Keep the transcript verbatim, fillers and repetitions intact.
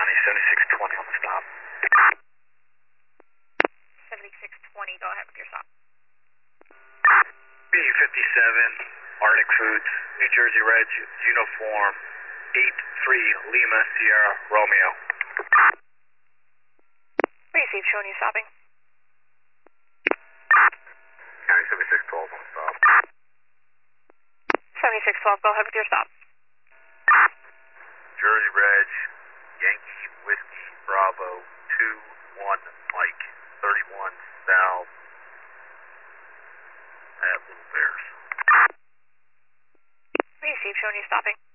County, seventy-six twenty on the stop. seventy-six twenty, go ahead with your stop. B fifty-seven, Arctic Foods, New Jersey Reg, uniform, eight three Lima Sierra Romeo. Receive, showing you stopping. County seventy-six twelve on the stop. seventy-six twelve, go ahead with your stop. Jersey Reg, Yankee Whiskey Bravo, two one Mike, thirty-one South at Little Bears. Receive, showing you stopping.